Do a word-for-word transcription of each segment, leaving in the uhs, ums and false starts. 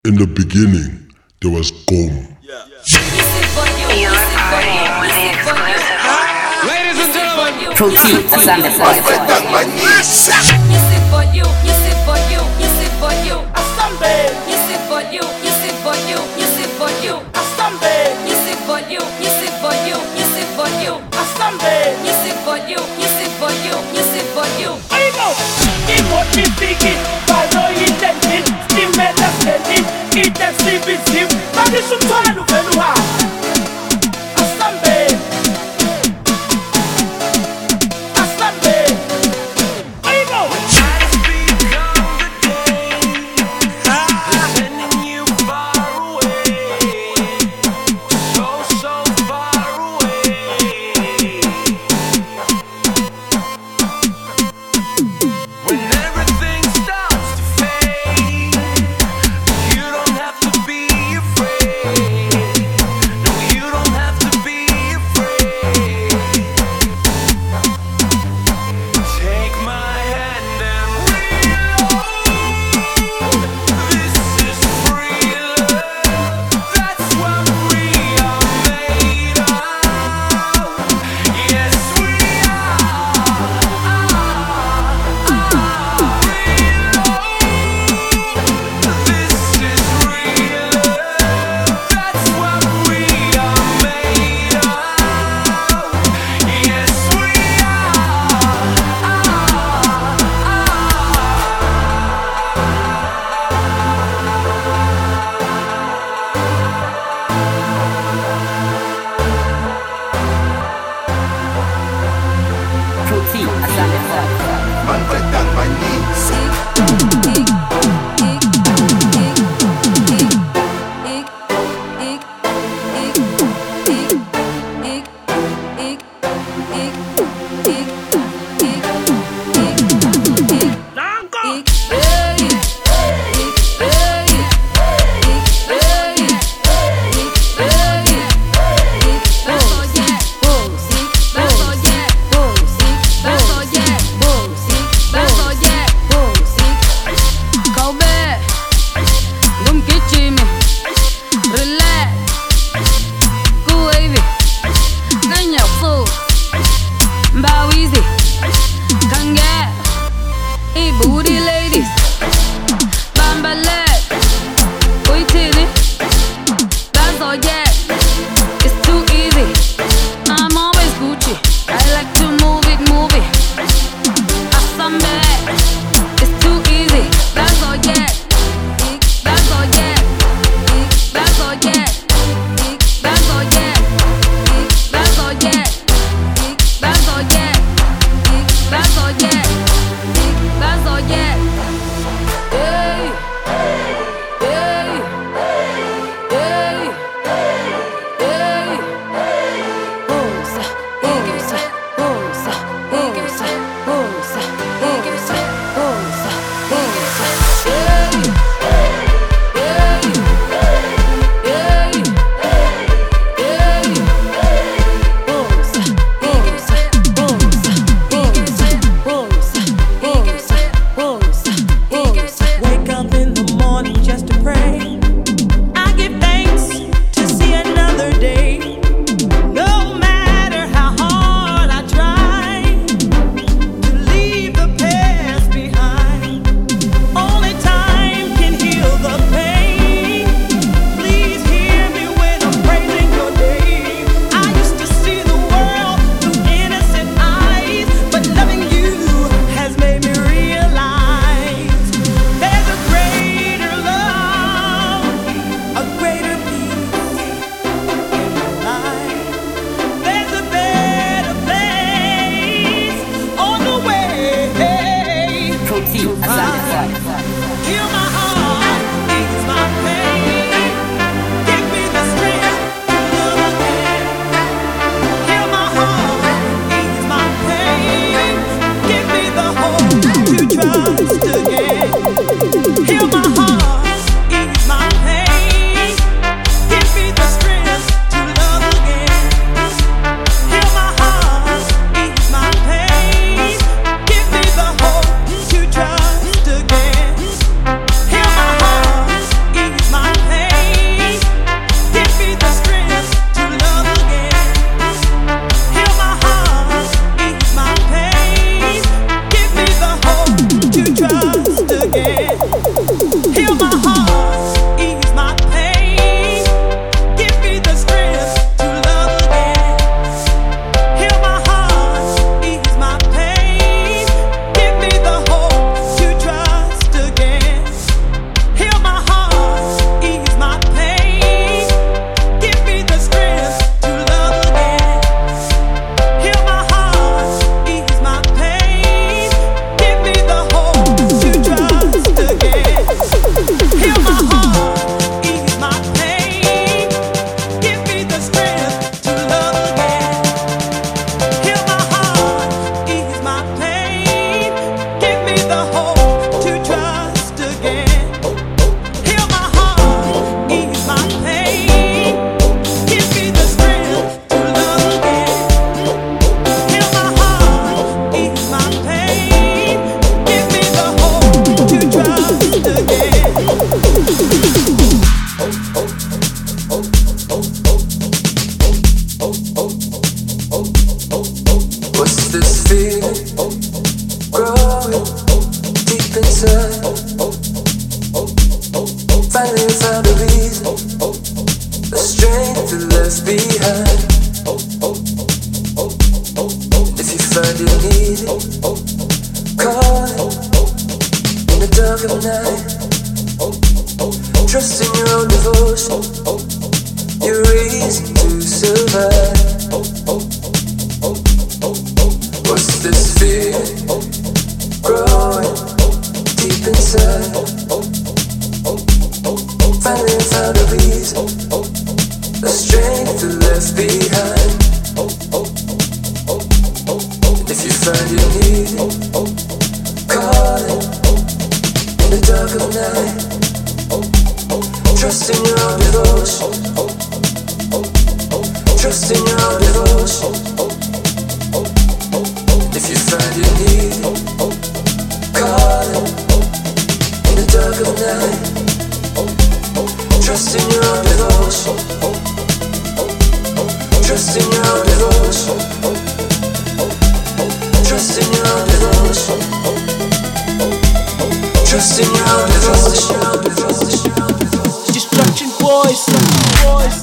In the beginning, there was Gom. Yeah. You're partying with the exclusive one. Ladies and gentlemen, Protein Asante You sit for you, you sit for you, you sit for you. Asante. You sit for you, you sit for you, you sit for you. Asante. You sit for you, you sit for you, you sit for you. Asante. You sit for you, you sit for you, you sit for you. Ahí no. Imotifiki, balo intentin, stimela sendin, intensivisim, bagi sumtwalu veluha. Asante. Asante. Ahí no. Finally found a reason, a strength to left behind. If you find you need it, call it in the dark of night. Trust in your own devotion, your reason to survive. What's this fear growing deep inside? Finally found a reason, a strength to left behind. And if you find you need it, call it in the dark of night. Trust in your own devotion, trust in your own devotion. If you find you need it, call it in the dark of night. Trust in your own devotion, trust in your own devotion, trust in your own devotion, trust in your own devotion. Destruction boys, boys.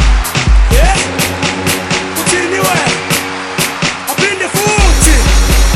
Yeah.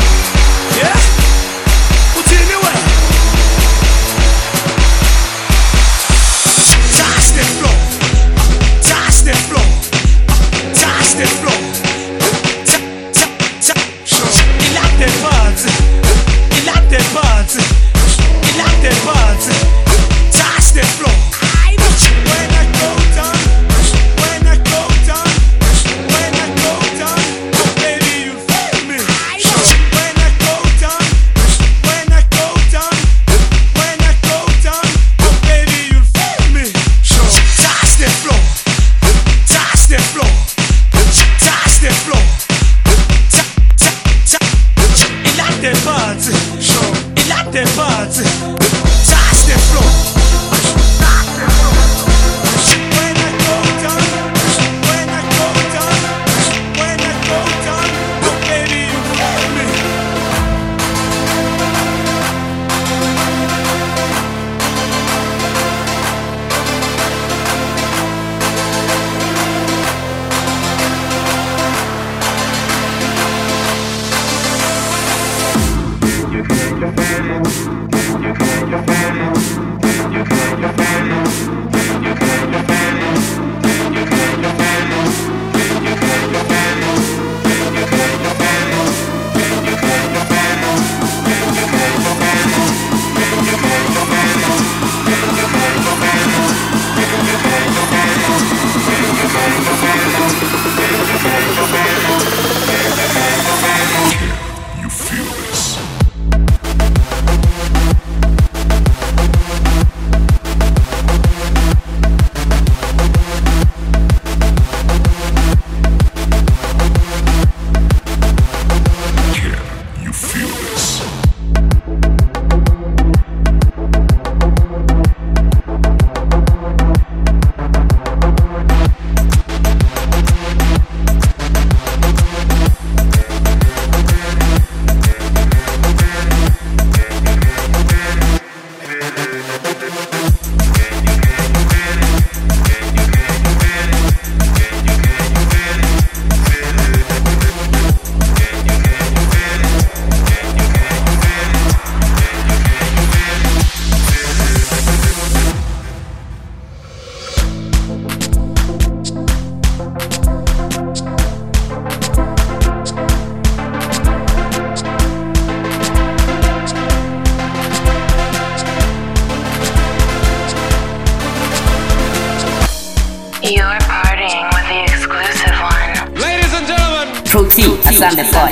Sunday boy.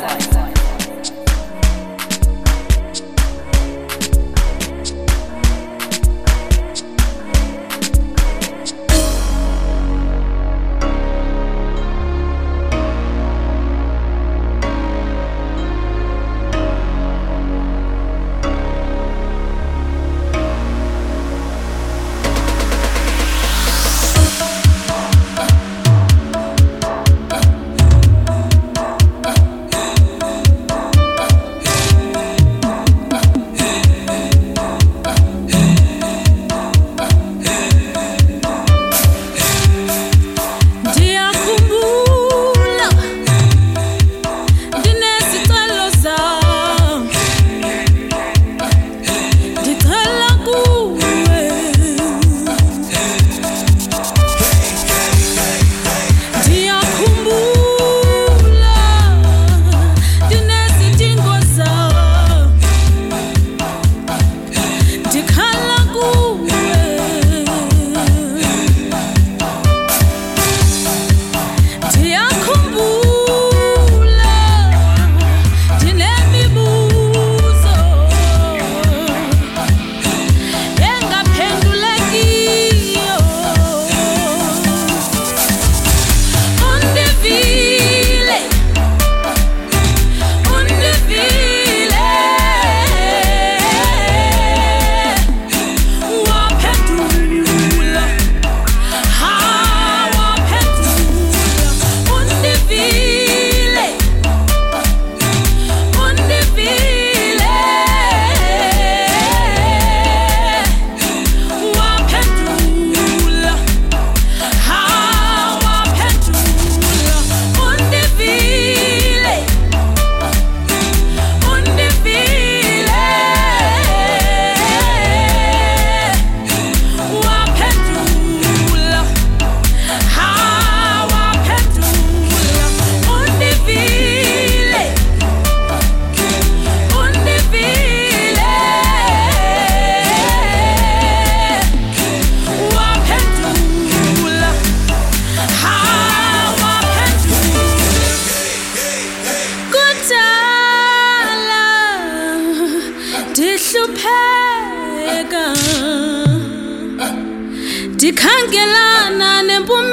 Dikhangelana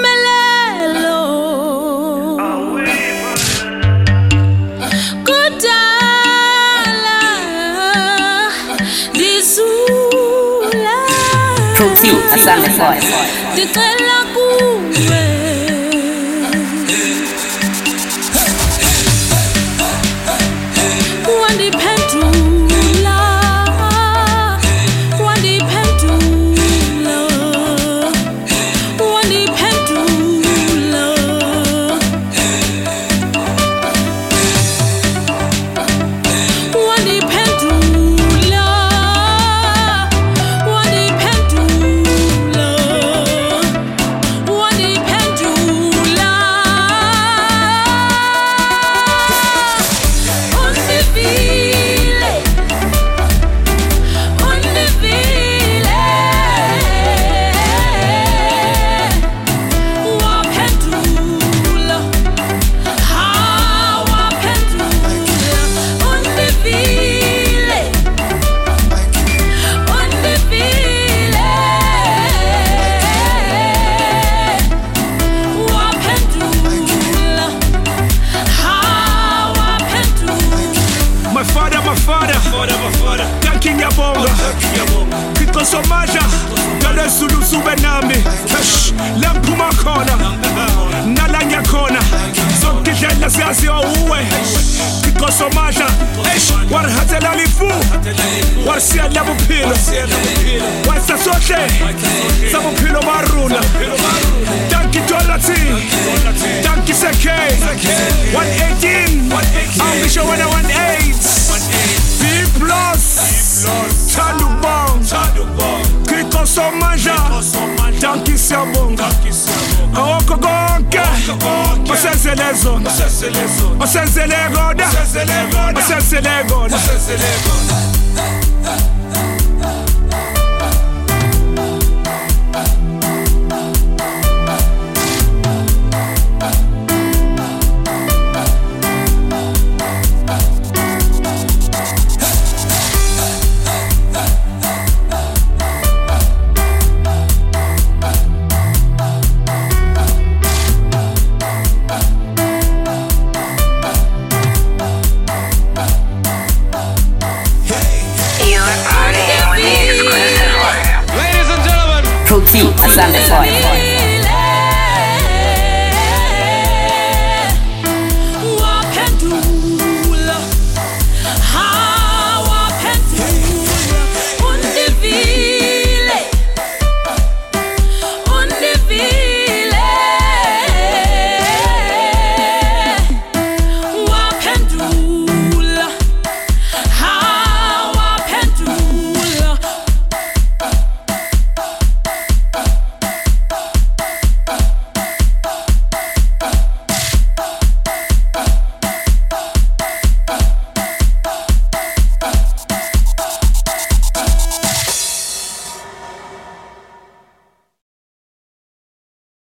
nempumelelo Kudala Disula Fruity, a Sunday boy. Dicela kuwe Wandiphendula Wandiphendula Wandiphendula Wandiphendula Wandiphendula Wandiphendula Undivile Undivile Waphendula Ha waphendula Undivile Undivile Waphendula Ha waphendula My father, my father, father, my father. Thanking ya bonga, Kito somaja, Gale Zulu sube nami. Kesh, lempu makona, nalanya kona. Zonke jela siyazi uwe. Kito somaja, Esh, war hatela lifu, war siya labu pilo, war sa sote, sabu pilo maruna. Danki dolati, danki seke, one eighteen, ambisho wana one eight. B plus, Talubong, Kiko Somaja, Danki Siabong, Aoko Gonke, Osenselezo, Osenselegoda, Osenselegoda. Asante Voice.